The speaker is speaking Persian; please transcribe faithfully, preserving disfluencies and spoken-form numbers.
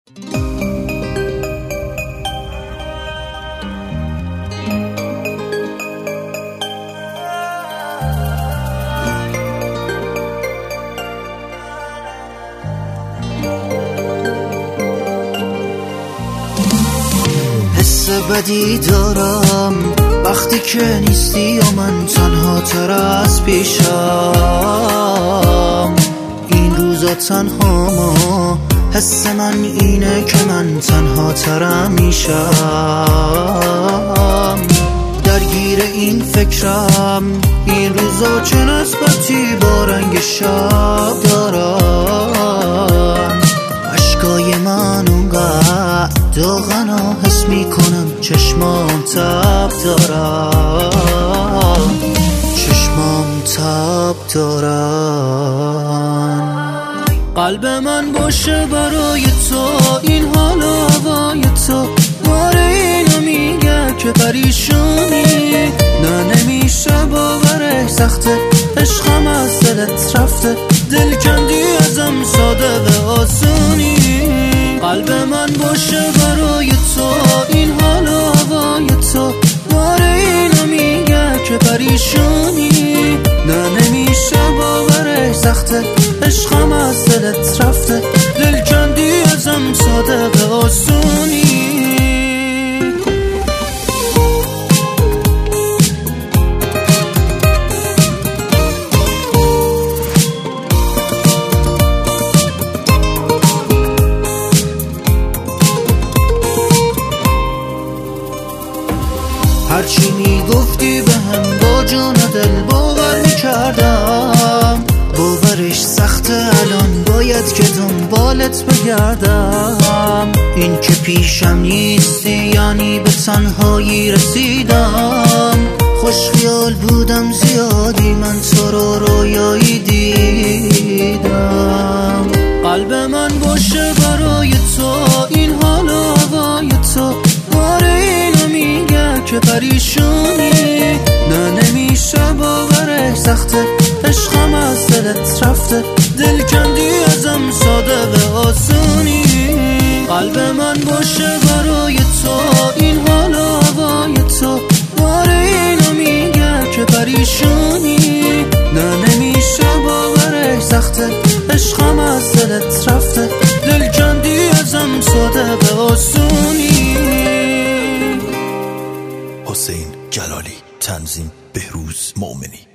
حس بدی دارم وقتی که نیستی و من تنها تر از پیشم. این روزا تنها ما حس من اینه که من تنها ترم میشم. درگیر این فکرم این روزا چه نسبتی با رنگ شب دارم. عشقای من اونقدر داغنا حس میکنم چشمام تب دارم، چشمام تب دارم. قلب من باشه برای تو این حال و هوای تو، باره اینو میگه که پریشونی. نه نمیشه باورش سخته، عشقم از دلت رفته، دل کندی ازم ساده به آسونی. قلب من باشه برای تو این حال و هوای تو، باره اینو میگه که پریشونی. نه نمیشه باورش سخته، عشقم از دلت رفته، دل کندی ازم ساده به آسونی. هرچی میگفتی به هم با جون دل باور میکردم، باورش سخته الان باید که دنبالت بگردم. این که پیشم نیستی یعنی به تنهایی رسیدم. خوش خیال بودم زیادی من تو رو رویایی دیدم. قلب من باشه برای تو این حال و هوای تو، باره اینو میگه که پریشونی. نه نمیشه باورش سخته، عشقم از دلت رفته، دل کندی ازم ساده به آسونی. قلب من باشه برای تو این حال و هوای تو، باره اینو میگه که پریشونی. نه نمیشه باورش سخته، عشقم از دلت رفته، دل کندی ازم ساده به آسونی. حسین جلالی، تنظیم بهروز مومنی.